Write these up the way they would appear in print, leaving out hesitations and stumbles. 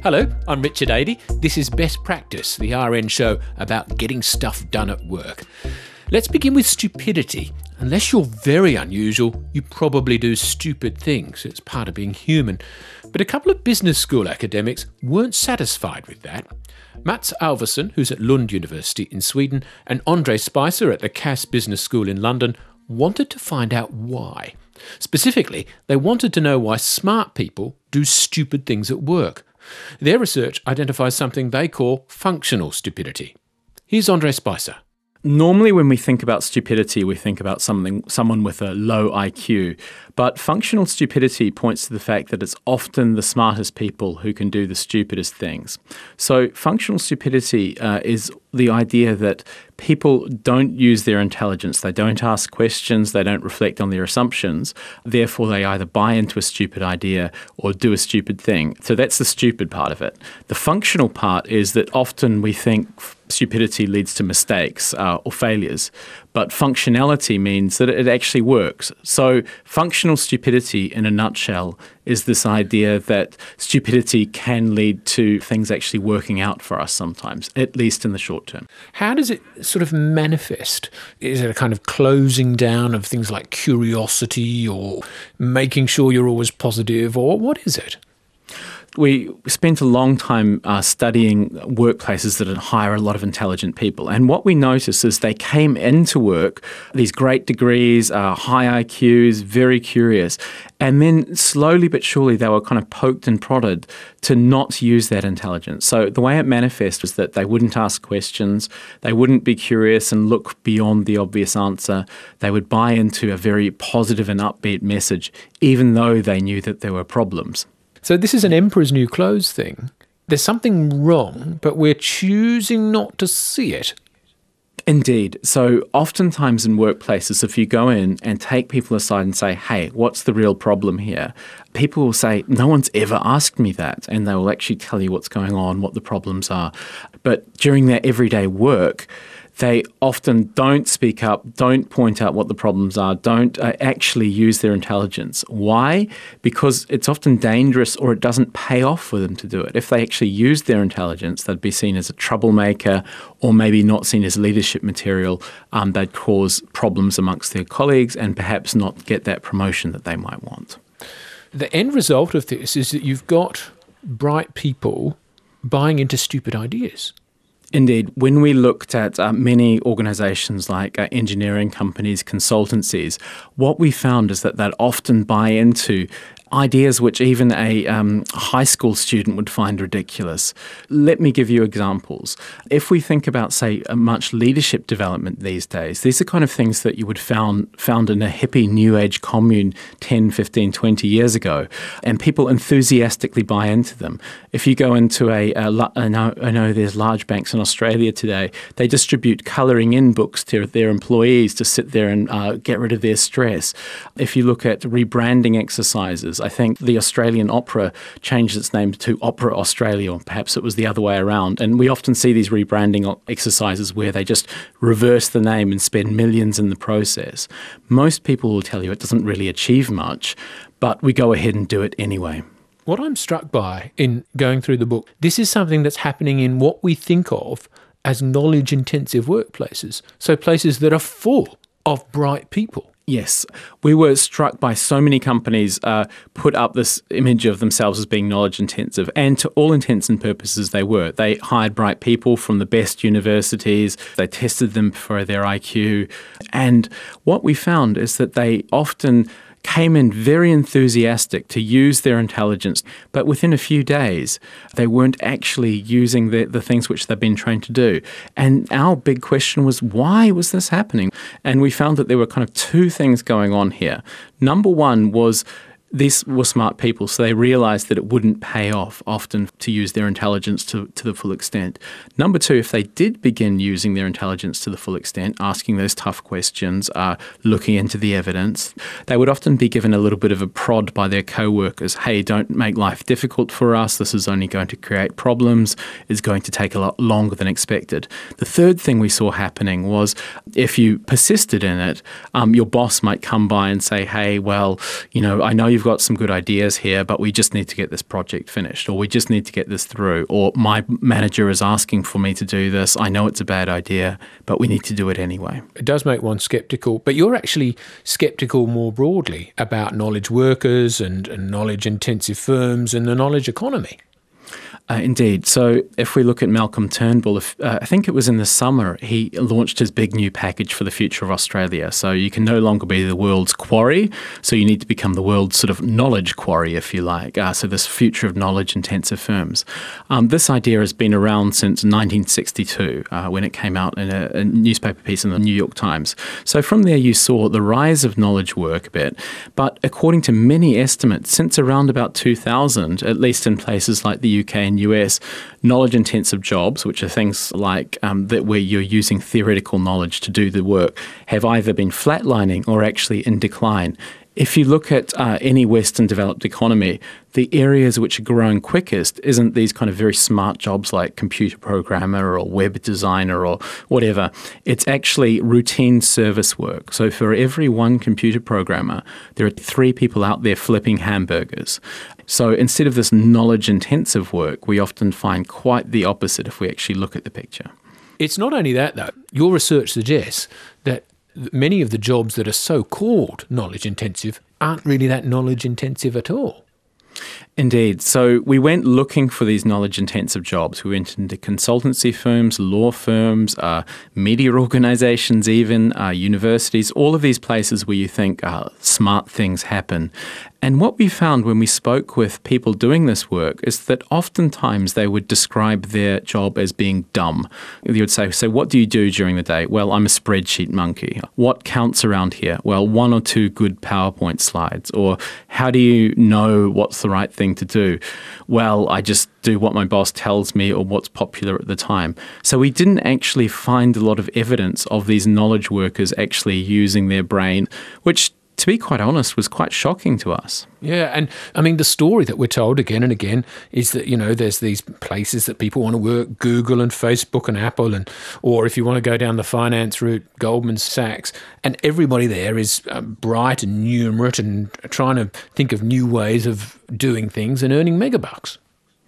Hello, I'm Richard Adey. This is Best Practice, the RN show about getting stuff done at work. Let's begin with stupidity. Unless you're very unusual, you probably do stupid things. It's part of being human. But a couple of business school academics weren't satisfied with that. Mats Alvarsson, who's at Lund University in Sweden, and Andre Spicer at the Cass Business School in London wanted to find out why. Specifically, they wanted to know why smart people do stupid things at work. Their research identifies something they call functional stupidity. Here's Andre Spicer. Normally when we think about stupidity, we think about someone with a low IQ. But functional stupidity points to the fact that it's often the smartest people who can do the stupidest things. So functional stupidity is the idea that people don't use their intelligence. They don't ask questions. They don't reflect on their assumptions. Therefore, they either buy into a stupid idea or do a stupid thing. So that's the stupid part of it. The functional part is that often we think stupidity leads to mistakes or failures, but functionality means that it actually works. So functional stupidity, in a nutshell, is this idea that stupidity can lead to things actually working out for us sometimes, at least in the short term. How does it sort of manifest? Is it a kind of closing down of things like curiosity or making sure you're always positive, or what is it? We spent a long time studying workplaces that hire a lot of intelligent people. And what we noticed is they came into work, these great degrees, high IQs, very curious. And then slowly but surely they were kind of poked and prodded to not use that intelligence. So the way it manifests was that they wouldn't ask questions, they wouldn't be curious and look beyond the obvious answer. They would buy into a very positive and upbeat message, even though they knew that there were problems. So this is an emperor's new clothes thing. There's something wrong, but we're choosing not to see it. Indeed. So oftentimes in workplaces, if you go in and take people aside and say, hey, what's the real problem here? People will say, no one's ever asked me that. And they will actually tell you what's going on, what the problems are. But during their everyday work, they often don't speak up, don't point out what the problems are, don't actually use their intelligence. Why? Because it's often dangerous or it doesn't pay off for them to do it. If they actually used their intelligence, they'd be seen as a troublemaker or maybe not seen as leadership material. They'd cause problems amongst their colleagues and perhaps not get that promotion that they might want. The end result of this is that you've got bright people buying into stupid ideas. Indeed. When we looked at many organisations like engineering companies, consultancies, what we found is that they'd often buy into ideas which even a high school student would find ridiculous. Let me give you examples. If we think about, say, much leadership development these days, these are kind of things that you would found in a hippie new age commune 10, 15, 20 years ago, and people enthusiastically buy into them. If you go into I know there's large banks in Australia today, they distribute colouring in books to their employees to sit there and get rid of their stress. If you look at rebranding exercises, I think the Australian Opera changed its name to Opera Australia, or perhaps it was the other way around. And we often see these rebranding exercises where they just reverse the name and spend millions in the process. Most people will tell you it doesn't really achieve much, but we go ahead and do it anyway. What I'm struck by in going through the book, this is something that's happening in what we think of as knowledge-intensive workplaces. So places that are full of bright people. Yes, we were struck by so many companies put up this image of themselves as being knowledge intensive, and to all intents and purposes they were. They hired bright people from the best universities, they tested them for their IQ, and what we found is that they often came in very enthusiastic to use their intelligence, but within a few days, they weren't actually using the things which they've been trained to do. And our big question was, why was this happening? And we found that there were kind of two things going on here. Number one was these were smart people, so they realised that it wouldn't pay off often to use their intelligence to the full extent. Number two, if they did begin using their intelligence to the full extent, asking those tough questions, looking into the evidence, they would often be given a little bit of a prod by their co-workers. Hey, don't make life difficult for us. This is only going to create problems. It's going to take a lot longer than expected. The third thing we saw happening was if you persisted in it, your boss might come by and say, hey, well, I know you've got some good ideas here, but we just need to get this project finished, or we just need to get this through, or my manager is asking for me to do this. I know it's a bad idea, but we need to do it anyway. It does make one sceptical, but you're actually sceptical more broadly about knowledge workers and knowledge-intensive firms and the knowledge economy. Indeed. So if we look at Malcolm Turnbull, I think it was in the summer, he launched his big new package for the future of Australia. So you can no longer be the world's quarry, so you need to become the world's sort of knowledge quarry, if you like. So this future of knowledge-intensive firms. This idea has been around since 1962, when it came out in a newspaper piece in the New York Times. So from there you saw the rise of knowledge work a bit. But according to many estimates, since around about 2000, at least in places like the UK and US, knowledge-intensive jobs, which are things like that where you're using theoretical knowledge to do the work, have either been flatlining or actually in decline. If you look at any Western developed economy, the areas which are growing quickest isn't these kind of very smart jobs like computer programmer or web designer or whatever. It's actually routine service work. So for every one computer programmer, there are 3 people out there flipping hamburgers. So instead of this knowledge-intensive work, we often find quite the opposite if we actually look at the picture. It's not only that, though. Your research suggests that many of the jobs that are so-called knowledge-intensive aren't really that knowledge-intensive at all. Indeed. So we went looking for these knowledge-intensive jobs. We went into consultancy firms, law firms, media organisations even, universities, all of these places where you think smart things happen. And what we found when we spoke with people doing this work is that oftentimes they would describe their job as being dumb. They would say, so what do you do during the day? Well, I'm a spreadsheet monkey. What counts around here? Well, 1 or 2 good PowerPoint slides. Or how do you know what's the right thing to do? Well, I just do what my boss tells me or what's popular at the time. So we didn't actually find a lot of evidence of these knowledge workers actually using their brain, which, to be quite honest, was quite shocking to us. Yeah, and I mean, the story that we're told again and again is that, you know, there's these places that people want to work, Google and Facebook and Apple, or if you want to go down the finance route, Goldman Sachs, and everybody there is bright and numerate and trying to think of new ways of doing things and earning megabucks.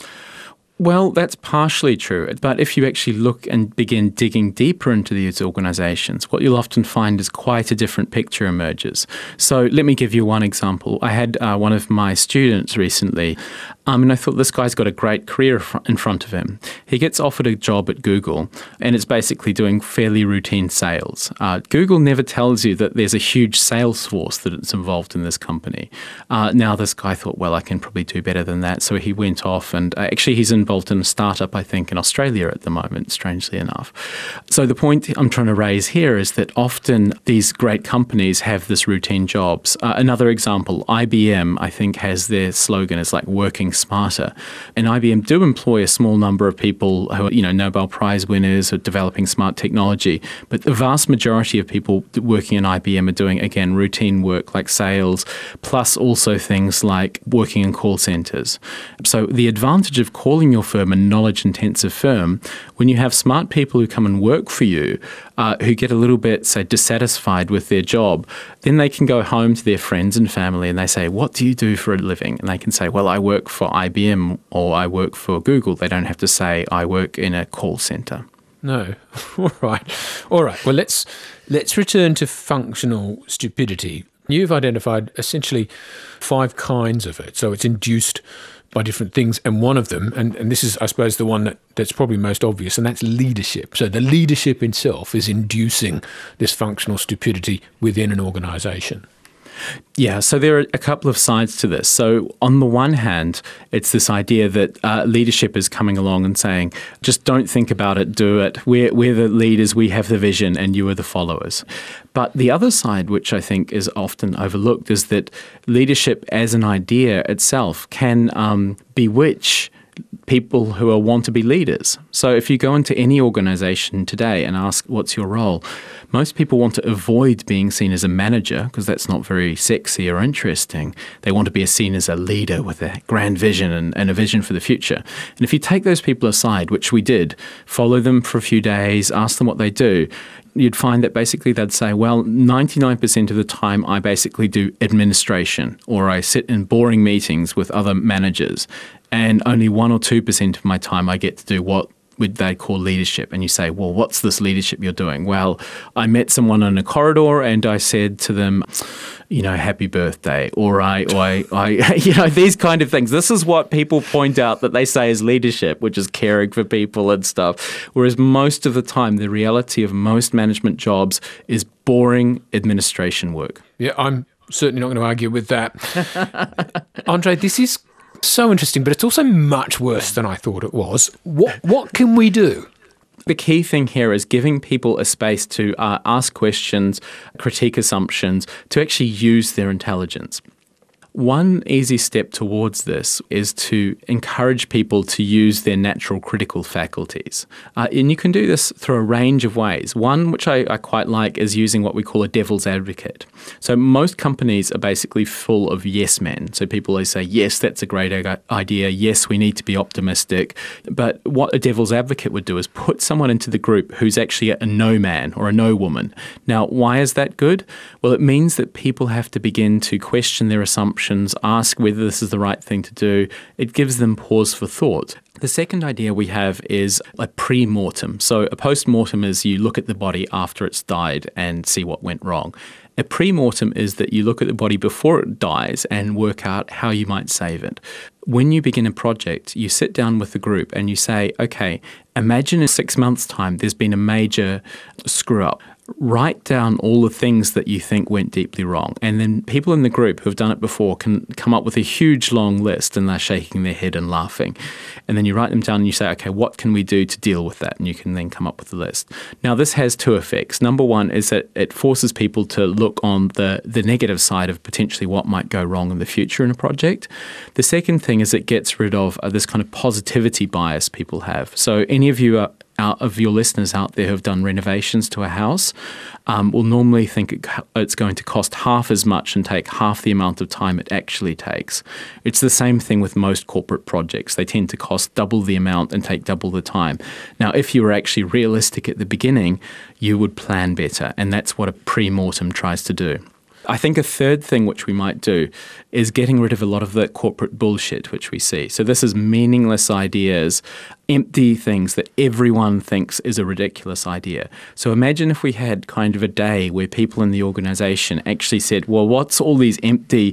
Well, that's partially true. But if you actually look and begin digging deeper into these organisations, what you'll often find is quite a different picture emerges. So let me give you one example. I had one of my students recently, and I thought this guy's got a great career in front of him. He gets offered a job at Google, and it's basically doing fairly routine sales. Google never tells you that there's a huge sales force that it's involved in this company. Now this guy thought, well, I can probably do better than that. So he went off, and actually he's involved in a startup, I think, in Australia at the moment, strangely enough. So the point I'm trying to raise here is that often these great companies have this routine jobs. Another example, IBM, I think, has their slogan is like working smarter. And IBM do employ a small number of people who are, you know, Nobel Prize winners or developing smart technology. But the vast majority of people working in IBM are doing, again, routine work like sales, plus also things like working in call centres. So the advantage of calling your firm a knowledge-intensive firm, when you have smart people who come and work for you, who get a little bit, say, dissatisfied with their job, then they can go home to their friends and family and they say, what do you do for a living? And they can say, well, I work for IBM or I work for Google. They don't have to say, I work in a call centre. No. All right. Well, let's return to functional stupidity. You've identified essentially 5 kinds of it. So it's induced by different things, and one of them, and this is, I suppose, the one that's probably most obvious, and that's leadership. So the leadership itself is inducing this functional stupidity within an organisation. Yeah, so there are a couple of sides to this. So on the one hand, it's this idea that leadership is coming along and saying, just don't think about it, do it. We're the leaders, we have the vision, and you are the followers. But the other side, which I think is often overlooked, is that leadership as an idea itself can bewitch people who want to be leaders. So if you go into any organisation today and ask, what's your role? Most people want to avoid being seen as a manager because that's not very sexy or interesting. They want to be seen as a leader with a grand vision and a vision for the future. And if you take those people aside, which we did, follow them for a few days, ask them what they do, you'd find that basically they'd say, well, 99% of the time I basically do administration, or I sit in boring meetings with other managers, and only 1 or 2% of my time I get to do what they call leadership. And you say, well, what's this leadership you're doing? Well, I met someone in a corridor and I said to them, happy birthday, or I these kind of things. This is what people point out that they say is leadership, which is caring for people and stuff. Whereas most of the time, the reality of most management jobs is boring administration work. Yeah, I'm certainly not going to argue with that. Andre, this is so interesting, but it's also much worse than I thought it was. What can we do? The key thing here is giving people a space to ask questions, critique assumptions, to actually use their intelligence. One easy step towards this is to encourage people to use their natural critical faculties. And you can do this through a range of ways. One, which I quite like, is using what we call a devil's advocate. So most companies are basically full of yes men. So people, they say, yes, that's a great idea. Yes, we need to be optimistic. But what a devil's advocate would do is put someone into the group who's actually a no man or a no woman. Now, why is that good? Well, it means that people have to begin to question their assumptions, ask whether this is the right thing to do. It gives them pause for thought. The second idea we have is a pre-mortem. So a post-mortem is you look at the body after it's died and see what went wrong. A pre-mortem is that you look at the body before it dies and work out how you might save it. When you begin a project, you sit down with the group and you say, okay, imagine in 6 months' time there's been a major screw-up. Write down all the things that you think went deeply wrong. And then people in the group who've done it before can come up with a huge long list, and they're shaking their head and laughing. And then you write them down and you say, okay, what can we do to deal with that? And you can then come up with a list. Now, this has two effects. Number one is that it forces people to look on the negative side of potentially what might go wrong in the future in a project. The second thing is it gets rid of this kind of positivity bias people have. So any of you of your listeners out there who have done renovations to a house will normally think it's going to cost half as much and take half the amount of time it actually takes. It's the same thing with most corporate projects. They tend to cost double the amount and take double the time. Now, if you were actually realistic at the beginning, you would plan better, and that's what a pre-mortem tries to do. I think a third thing which we might do is getting rid of a lot of the corporate bullshit which we see. So this is meaningless ideas, empty things that everyone thinks is a ridiculous idea. So imagine if we had kind of a day where people in the organization actually said, well, what's all these empty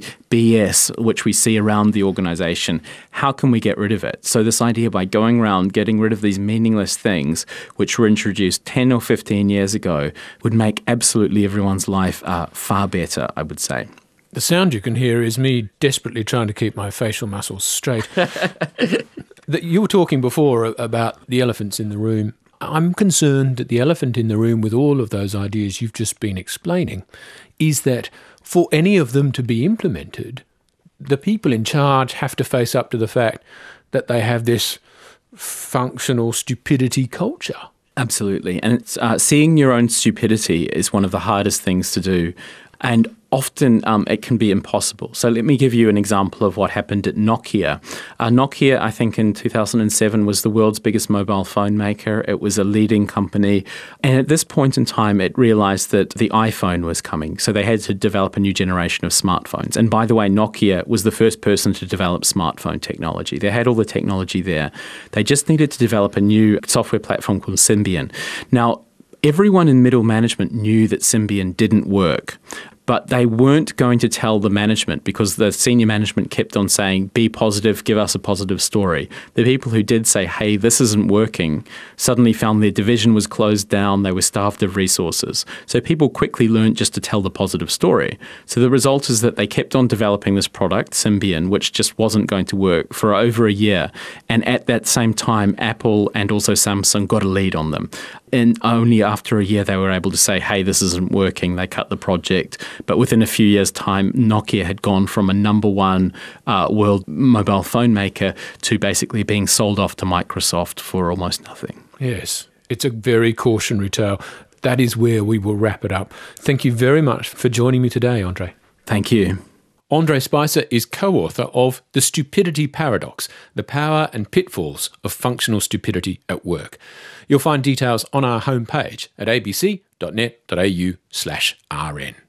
BS which we see around the organization? How can we get rid of it? So this idea by going around getting rid of these meaningless things which were introduced 10 or 15 years ago would make absolutely everyone's life far better, I would say. The sound you can hear is me desperately trying to keep my facial muscles straight. You were talking before about the elephants in the room. I'm concerned that the elephant in the room with all of those ideas you've just been explaining is that for any of them to be implemented, the people in charge have to face up to the fact that they have this functional stupidity culture. Absolutely. And it's seeing your own stupidity is one of the hardest things to do. And often it can be impossible. So let me give you an example of what happened at Nokia. Nokia, I think in 2007, was the world's biggest mobile phone maker. It was a leading company. And at this point in time, it realized that the iPhone was coming. So they had to develop a new generation of smartphones. And by the way, Nokia was the first person to develop smartphone technology. They had all the technology there. They just needed to develop a new software platform called Symbian. Now, everyone in middle management knew that Symbian didn't work, but they weren't going to tell the management because the senior management kept on saying, be positive, give us a positive story. The people who did say, hey, this isn't working, suddenly found their division was closed down, they were starved of resources. So people quickly learned just to tell the positive story. So the result is that they kept on developing this product, Symbian, which just wasn't going to work for over a year. And at that same time, Apple and also Samsung got a lead on them. And only after a year they were able to say, hey, this isn't working. They cut the project. But within a few years' time, Nokia had gone from a number one world mobile phone maker to basically being sold off to Microsoft for almost nothing. Yes, it's a very cautionary tale. That is where we will wrap it up. Thank you very much for joining me today, Andre. Thank you. Andre Spicer is co-author of The Stupidity Paradox, The Power and Pitfalls of Functional Stupidity at Work. You'll find details on our homepage at abc.co.nz. science.net.au/RN.